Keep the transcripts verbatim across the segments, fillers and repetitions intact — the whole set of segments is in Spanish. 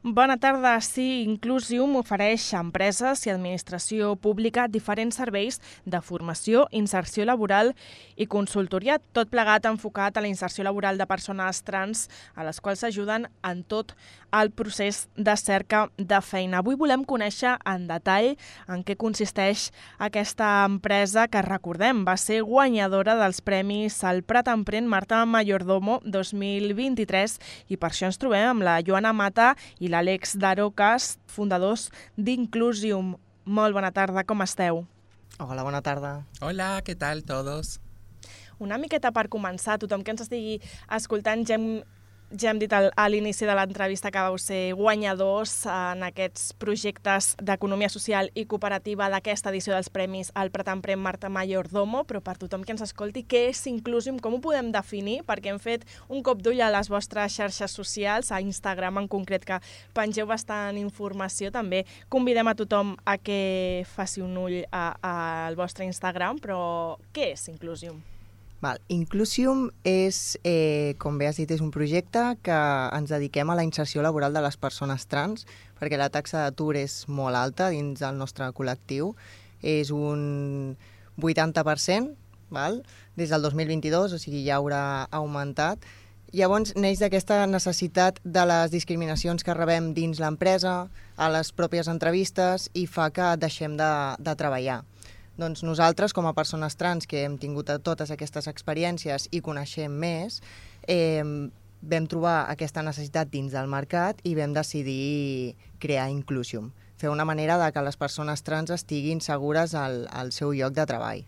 Bona tarda. Sí, Inclusium ofereix a empreses i administració pública diferents serveis de formació, inserció laboral i consultoria, tot plegat enfocat a la inserció laboral de persones trans, a les quals s'ajuden en tot el procés de cerca de feina. Avui volem conèixer en detall en què consisteix aquesta empresa que, recordem, va ser guanyadora dels premis al Prat Emprèn Marta Mayordomo dos mil vint-i-tres, i per això ens trobem amb la Joana Mata i l'Àlex Darocas, fundadors d'Inclusium. Molt bona tarda, com esteu? Hola, bona tarda. Hola, ¿qué tal todos? Una miqueta per començar, tothom que ens estigui escoltant, ja hem, ja hem dit al, a l'inici de l'entrevista que vau ser guanyadors en aquests projectes d'economia social i cooperativa d'aquesta edició dels premis al Prat Emprèn Marta Mayordomo, però per tothom que ens escolti, què és Inclusium? Com ho podem definir? Perquè hem fet un cop d'ull a les vostres xarxes socials, a Instagram en concret, que pengeu bastant informació. També convidem a tothom a que faci un ull a, a, al vostre Instagram, però què és Inclusium? Val. Inclusium és, eh, com bé has dit, és un projecte que ens dediquem a la inserció laboral de les persones trans, perquè la taxa d'atur és molt alta dins del nostre col·lectiu. És un vuitanta per cent, val? Des del dos mil vint-i-dos, o sigui, ja haurà augmentat. Llavors, neix d'aquesta necessitat de les discriminacions que rebem dins l'empresa, a les pròpies entrevistes, i fa que deixem de, de treballar. Doncs nosaltres, com a persones trans que hem tingut totes aquestes experiències i coneixem més, eh, vam trobar aquesta necessitat dins del mercat i vam decidir crear Inclusium. Fer una manera de que les persones trans estiguin segures al, al seu lloc de treball.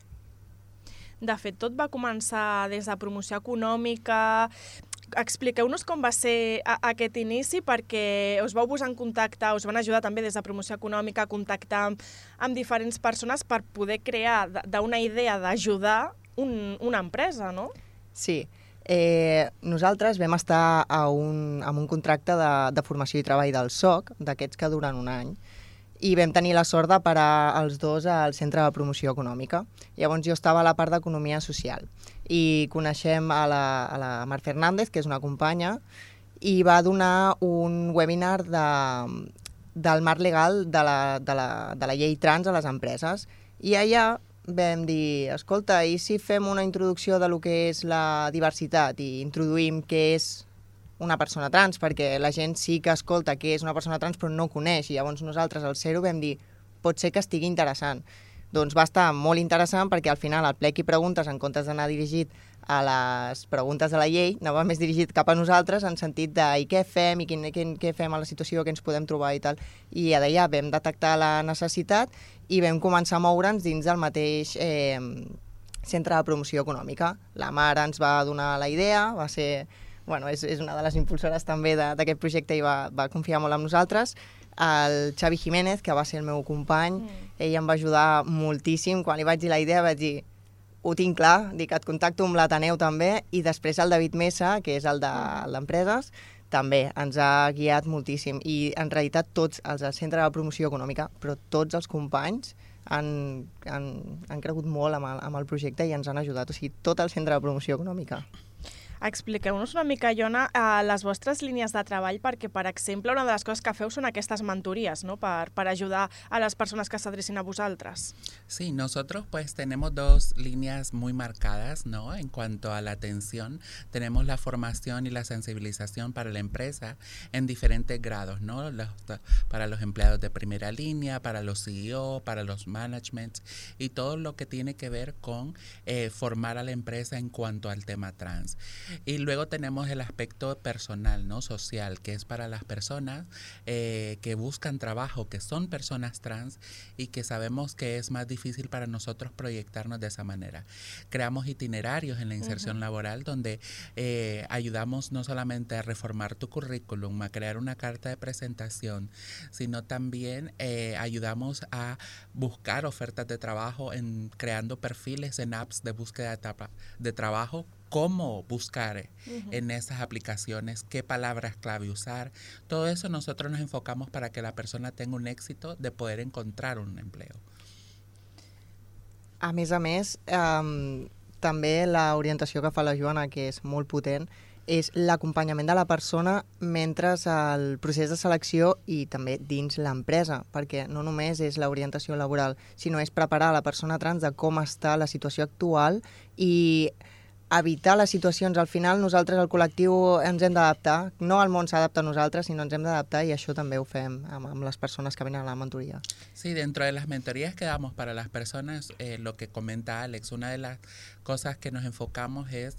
De fet, tot va començar des de promoció econòmica. Expliqueu-nos com va ser a, aquest inici, perquè us vau posar en contacte, us van ajudar també des de promoció econòmica a contactar amb, amb diferents persones per poder crear d'una idea d'ajudar un, una empresa, no? Sí. Eh, nosaltres vam estar a un, amb un contracte de, de formació i treball del S O C, d'aquests que duren un any, i vam tenir la sort de parar els dos al Centre de Promoció Econòmica. Llavors jo estava a la part d'Economia Social i coneixem a la, a la Mar Fernández, que és una companya, i va donar un webinar de, del marc legal de la, de, la, de la llei trans a les empreses. I allà vam dir, escolta, i si fem una introducció de lo que és la diversitat i introduïm què és una persona trans, perquè la gent sí que escolta que és una persona trans però no coneix, i llavors nosaltres al ser-ho vam dir, pot ser que estigui interessant. Doncs va estar molt interessant perquè al final el plec i preguntes, en comptes d'anar dirigit a les preguntes de la llei, anava més dirigit cap a nosaltres en sentit de i què fem, i quin, quin, què fem a la situació, què ens podem trobar i tal. I d'allà vam detectar la necessitat i vam començar a moure'ns dins del mateix eh, Centre de Promoció Econòmica. La Mare ens va donar la idea, va ser... Bueno, és, és una de les impulsores també d'aquest projecte i va, va confiar molt en nosaltres. El Xavi Jiménez, que va ser el meu company, mm. ell em va ajudar moltíssim. Quan li vaig dir la idea vaig dir, ho tinc clar, dic, et contacto amb l'Ateneu també, i després el David Mesa, que és el de d'empreses, també ens ha guiat moltíssim. I en realitat tots els del Centre de Promoció Econòmica, però tots els companys han, han, han cregut molt amb el, amb el projecte i ens han ajudat. O sigui, tot el Centre de Promoció Econòmica. Expliqueu-nos una mica, Joana, eh, les vostres línies de treball, perquè, per exemple, una de les coses que feu són aquestes mentories, ¿no? per, per ayudar a las personas que s'adrecin a vosaltres. Sí, nosotros pues tenemos dos líneas muy marcadas, ¿no? En cuanto a la atención, tenemos la formación y la sensibilización para la empresa en diferentes grados, ¿no? Los, para los empleados de primera línea, para los C E O, para los managements y todo lo que tiene que ver con eh, formar a la empresa en cuanto al tema trans. Y luego tenemos el aspecto personal, ¿no? Social, que es para las personas eh, que buscan trabajo, que son personas trans y que sabemos que es más difícil para nosotros proyectarnos de esa manera. Creamos itinerarios en la inserción uh-huh. laboral donde eh, ayudamos no solamente a reformar tu currículum, a crear una carta de presentación, sino también eh, ayudamos a buscar ofertas de trabajo en creando perfiles en apps de búsqueda de, de trabajo, cómo buscar uh-huh. en esas aplicaciones, qué palabras clave usar. Todo eso nosotros nos enfocamos para que la persona tenga un éxito de poder encontrar un empleo. A més a més, eh, també l'orientació que fa la Joana, que és molt potent, és l'acompanyament de la persona mentre el procés de selecció i també dins l'empresa, perquè no només és l'orientació laboral, sinó és preparar la persona trans de com està la situació actual i evitar les situacions. Al final nosaltres, el col·lectiu, ens hem d'adaptar. No el món s'adapta a nosaltres, sinó ens hem d'adaptar i això també ho fem amb, amb les persones que venen a la mentoría. Sí, dentro de las mentorías que damos para las personas, eh, lo que comenta Alex, una de las cosas que nos enfocamos es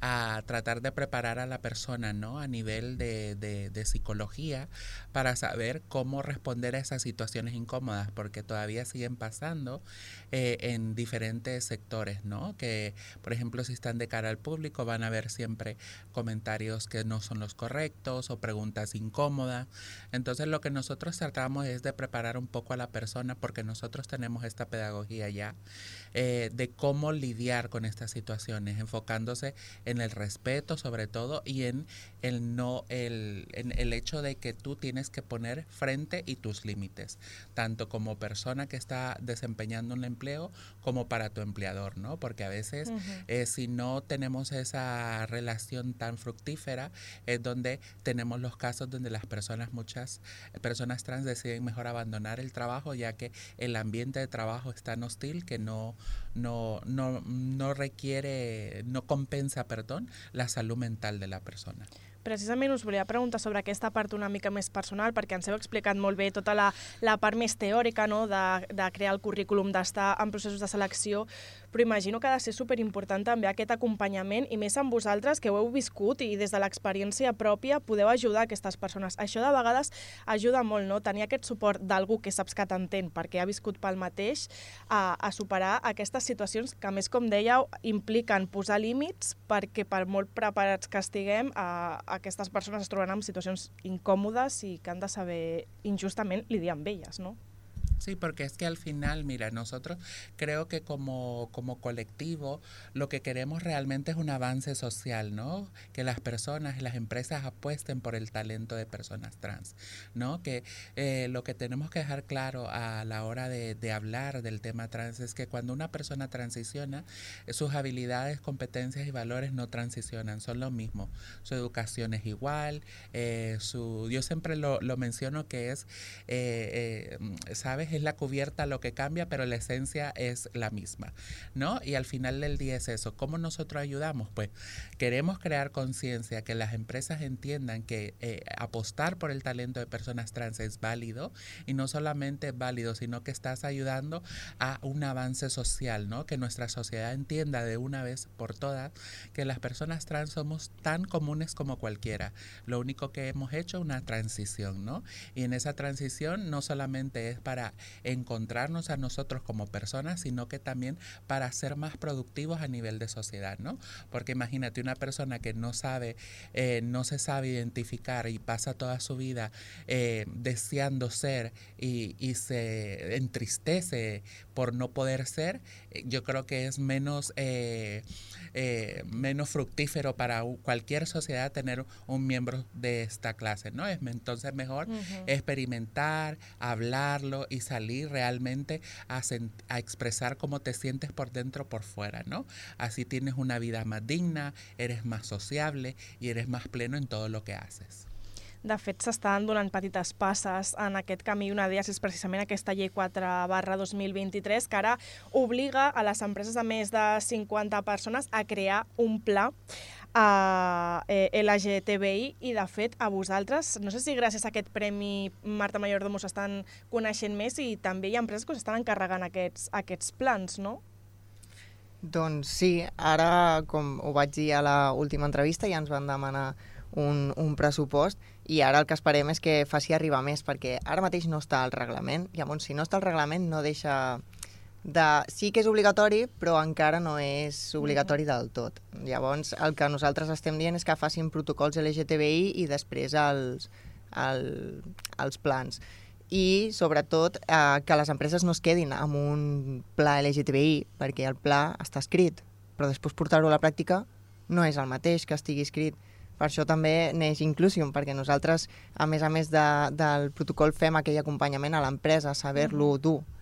a tratar de preparar a la persona, ¿no? A nivel de, de, de psicología para saber cómo responder a esas situaciones incómodas, porque todavía siguen pasando eh, en diferentes sectores, ¿no? Que, por ejemplo, si están de cara al público van a ver siempre comentarios que no son los correctos o preguntas incómodas. Entonces lo que nosotros tratamos es de preparar un poco a la persona, porque nosotros tenemos esta pedagogía ya eh, de cómo lidiar con estas situaciones, enfocándose en el respeto sobre todo y en el no el, en el hecho de que tú tienes que poner frente y tus límites, tanto como persona que está desempeñando un empleo como para tu empleador, ¿no? Porque a veces uh-huh. eh, si no tenemos esa relación tan fructífera es donde tenemos los casos donde las personas, muchas personas trans deciden mejor abandonar el trabajo, ya que el ambiente de trabajo es tan hostil que no, no, no, no requiere, no compensa, perdón, la salud mental de la persona. Precisament us volia preguntar sobre aquesta part una mica més personal, perquè ens heu explicat molt bé tota la, la part més teòrica, no? de, de crear el currículum, d'estar en processos de selecció, però imagino que ha de ser superimportant també aquest acompanyament, i més amb vosaltres, que ho heu viscut i des de l'experiència pròpia podeu ajudar aquestes persones. Això de vegades ajuda molt, no? Tenir aquest suport d'algú que saps que t'entén perquè ha viscut pel mateix, a, a superar aquestes situacions que, a més, com dèieu, impliquen posar límits, perquè per molt preparats que estiguem, a, aquestes persones es trobaran en situacions incòmodes i que han de saber injustament lidiar amb elles, ¿no? Sí, porque es que al final, mira, nosotros creo que como, como colectivo lo que queremos realmente es un avance social, ¿no? Que las personas y las empresas apuesten por el talento de personas trans, ¿no? Que eh, lo que tenemos que dejar claro a la hora de, de hablar del tema trans es que cuando una persona transiciona, sus habilidades, competencias y valores no transicionan, son lo mismo. Su educación es igual, eh, su, yo siempre lo, lo menciono que es, eh, eh, ¿sabes? Es la cubierta lo que cambia, pero la esencia es la misma, ¿no? Y al final del día es eso. ¿Cómo nosotros ayudamos? Pues queremos crear conciencia, que las empresas entiendan que eh, apostar por el talento de personas trans es válido, y no solamente es válido, sino que estás ayudando a un avance social, ¿no? Que nuestra sociedad entienda de una vez por todas que las personas trans somos tan comunes como cualquiera. Lo único que hemos hecho es una transición, ¿no? Y en esa transición no solamente es para encontrarnos a nosotros como personas, sino que también para ser más productivos a nivel de sociedad, ¿no? Porque imagínate una persona que no sabe, eh, no se sabe identificar y pasa toda su vida eh, deseando ser y, y se entristece por no poder ser, yo creo que es menos, eh, eh, menos fructífero para cualquier sociedad tener un miembro de esta clase, ¿no? Es entonces mejor uh-huh. experimentar, hablarlo y salir realmente a, a expresar cómo te sientes por dentro, por fuera, ¿no? Así tienes una vida más digna, eres más sociable y eres más pleno en todo lo que haces. De fet, s'estan donant petites passes en aquest camí. Una d'elles és precisament aquesta llei quatre barra dos mil vint-i-tres, que ara obliga a les empreses de més de cinquanta persones a crear un pla a eh, L G T B I, i de fet a vosaltres, no sé si gràcies a aquest Premi Marta Mayordomo s'estan coneixent més, i també hi ha empreses que s'estan encarregant aquests, aquests plans, no? Doncs sí, ara, com ho vaig dir a l'última entrevista, ja ens van demanar un, un pressupost, i ara el que esperem és que faci arribar més, perquè ara mateix no està al reglament. Llavors, si no està al reglament, no deixa de... Sí que és obligatori, però encara no és obligatori del tot. Llavors, el que nosaltres estem dient és que facin protocols L G T B I i després els, el, els plans. I, sobretot, eh, que les empreses no es quedin amb un pla L G T B I, perquè el pla està escrit, però després portar-ho a la pràctica no és el mateix que estigui escrit. Per això també neix Inclusion, perquè nosaltres, a més a més de, del protocol, fem aquell acompanyament a l'empresa, saber-lo dur.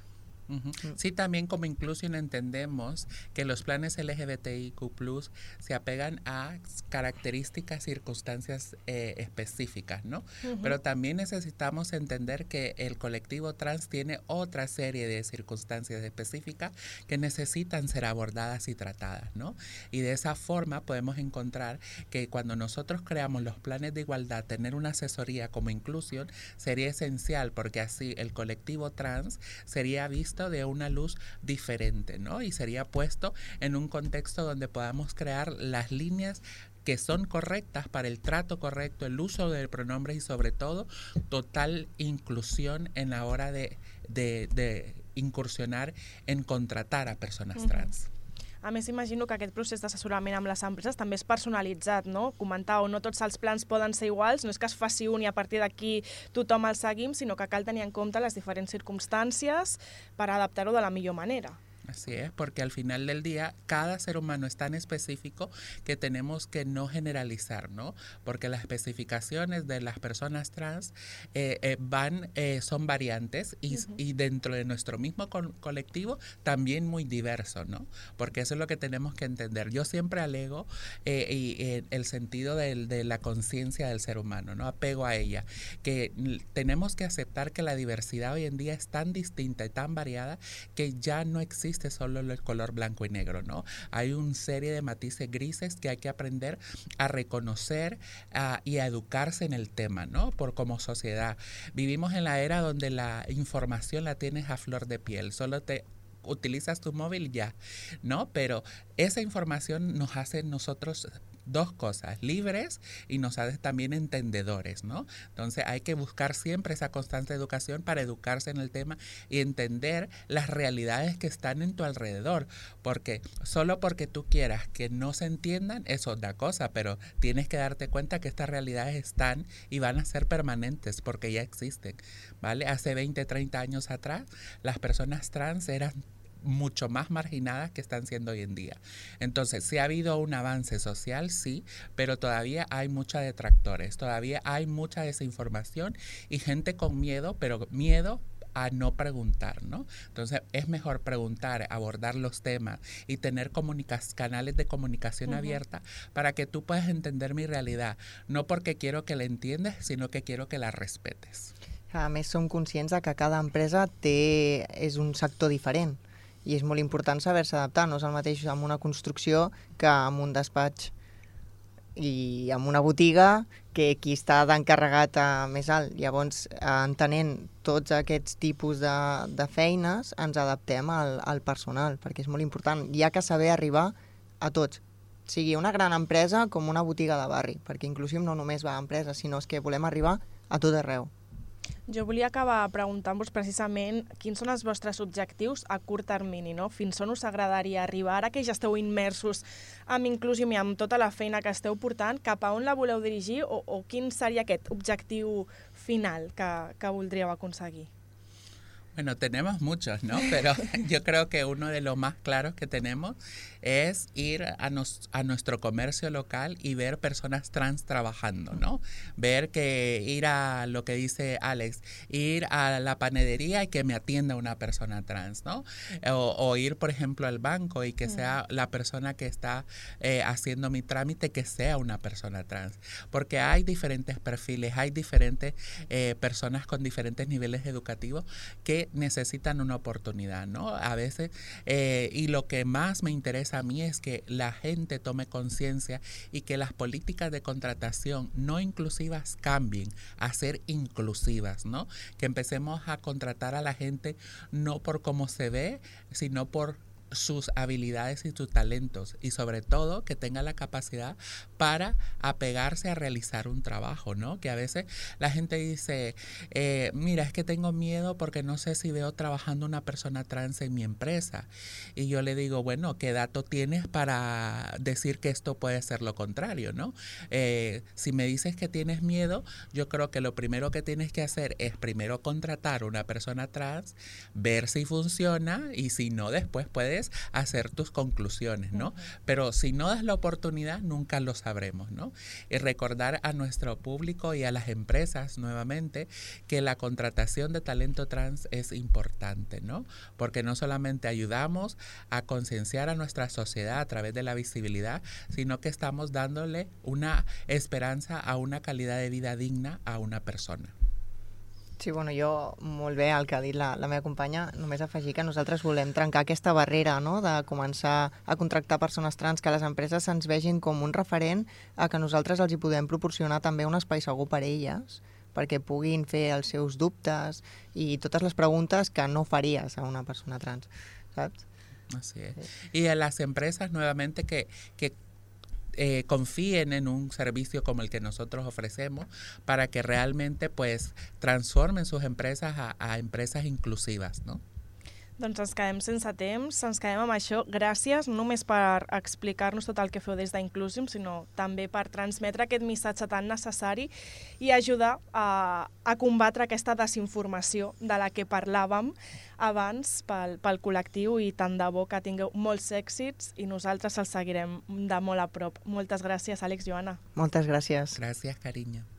Uh-huh. Sí, también como inclusión entendemos que los planes L G B T I Q plus se apegan a características, circunstancias eh, específicas, ¿no? Uh-huh. Pero también necesitamos entender que el colectivo trans tiene otra serie de circunstancias específicas que necesitan ser abordadas y tratadas, ¿no? Y de esa forma podemos encontrar que cuando nosotros creamos los planes de igualdad, tener una asesoría como inclusión sería esencial, porque así el colectivo trans sería visto de una luz diferente, ¿no? Y sería puesto en un contexto donde podamos crear las líneas que son correctas para el trato correcto, el uso de pronombres y sobre todo total inclusión en la hora de, de, de incursionar en contratar a persones uh-huh. trans. A més, imagino que aquest procés d'assessorament amb les empreses també és personalitzat, no? Comentàveu, no tots els plans poden ser iguals, no és que es faci un i a partir d'aquí tothom el seguim, sinó que cal tenir en compte les diferents circumstàncies per adaptar-ho de la millor manera. Así es, porque al final del día cada ser humano es tan específico que tenemos que no generalizar, ¿no? Porque las especificaciones de las personas trans eh, eh, van, eh, son variantes y, uh-huh. y dentro de nuestro mismo co- colectivo también muy diverso, ¿no? Porque eso es lo que tenemos que entender. Yo siempre alego eh, y, eh, el sentido de, de la conciencia del ser humano, ¿no? Apego a ella, que tenemos que aceptar que la diversidad hoy en día es tan distinta y tan variada que ya no existe solo el color blanco y negro, ¿no? Hay una serie de matices grises que hay que aprender a reconocer uh, y a educarse en el tema, ¿no? Por como sociedad. Vivimos en la era donde la información la tienes a flor de piel, solo te utilizas tu móvil ya, ¿no? Pero esa información nos hace nosotros dos cosas, libres y nos hace también entendedores, ¿no? Entonces hay que buscar siempre esa constante educación para educarse en el tema y entender las realidades que están en tu alrededor, porque solo porque tú quieras que no se entiendan es otra cosa, pero tienes que darte cuenta que estas realidades están y van a ser permanentes porque ya existen, ¿vale? Hace veinte, treinta años atrás las personas trans eran mucho más marginadas que están siendo hoy en día. Entonces, sí ha habido un avance social, sí, pero todavía hay muchos detractores, todavía hay mucha desinformación y gente con miedo, pero miedo a no preguntar, ¿no? Entonces, es mejor preguntar, abordar los temas y tener canales de comunicación uh-huh. abierta para que tú puedas entender mi realidad, no porque quiero que la entiendas, sino que quiero que la respetes. A més, som conscients de que cada empresa té, és un sector diferent i és molt important saber-se adaptar. No és el mateix amb una construcció que amb un despatx i amb una botiga que qui està d'encarregat més alt. Llavors, entenent tots aquests tipus de, de feines, ens adaptem al, al personal, perquè és molt important. Hi ha que saber arribar a tots, sigui una gran empresa com una botiga de barri, perquè Inclusium no només va a empreses, sinó que volem arribar a tot arreu. Jo volia acabar preguntant-vos precisament quins són els vostres objectius a curt termini, no? Fins on us agradaria arribar, ara que ja esteu immersos amb Inclusium i amb tota la feina que esteu portant, cap a on la voleu dirigir o, o quin seria aquest objectiu final que, que voldríeu aconseguir? Bueno, tenemos muchos, ¿no? Pero yo creo que uno de los más claros que tenemos es ir a, nos, a nuestro comercio local y ver personas trans trabajando, ¿no? Ver que ir a lo que dice Alex, ir a la panadería y que me atienda una persona trans, ¿no? O, o ir, por ejemplo, al banco y que sea la persona que está eh, haciendo mi trámite, que sea una persona trans. Porque hay diferentes perfiles, hay diferentes eh, personas con diferentes niveles educativos que necesitan una oportunidad, ¿no? A veces, eh, y lo que más me interesa a mí es que la gente tome conciencia y que las políticas de contratación no inclusivas cambien a ser inclusivas, ¿no? Que empecemos a contratar a la gente no por cómo se ve, sino por sus habilidades y sus talentos, y sobre todo que tenga la capacidad para apegarse a realizar un trabajo, ¿no? Que a veces la gente dice, eh, mira, es que tengo miedo porque no sé si veo trabajando una persona trans en mi empresa, y yo le digo, bueno, ¿qué dato tienes para decir que esto puede ser lo contrario, ¿no? Eh, si me dices que tienes miedo, yo creo que lo primero que tienes que hacer es primero contratar a una persona trans, ver si funciona, y si no, después puedes puedes hacer tus conclusiones, ¿no? Uh-huh. Pero si no das la oportunidad, nunca lo sabremos, ¿no? Y recordar a nuestro público y a las empresas nuevamente que la contratación de talento trans es importante, ¿no? Porque no solamente ayudamos a concienciar a nuestra sociedad a través de la visibilidad, sino que estamos dándole una esperança a una calidad de vida digna a una persona. Sí, bueno, jo, molt bé el que ha dit la, la meva companya, només afegir que nosaltres volem trencar aquesta barrera, no?, de començar a contractar persones trans, que les empreses se'ns vegin com un referent, a que nosaltres els hi podem proporcionar també un espai segur per a elles, perquè puguin fer els seus dubtes i totes les preguntes que no faries a una persona trans, saps? Así es. Sí. Y a las empresas nuevamente que, que Eh, confíen en un servicio como el que nosotros ofrecemos para que realmente pues transformen sus empresas a, a empresas inclusivas, ¿no? Doncs ens quedem sense temps, ens quedem amb això. Gràcies, no només per explicar-nos tot el que feu des d'Inclusium, sinó també per transmetre aquest missatge tan necessari i ajudar a, a combatre aquesta desinformació de la que parlàvem abans pel, pel col·lectiu, i tant de bo que tingueu molts èxits i nosaltres els seguirem de molt a prop. Moltes gràcies, Àlex, Joana. Moltes gràcies. Gràcies, carinyo.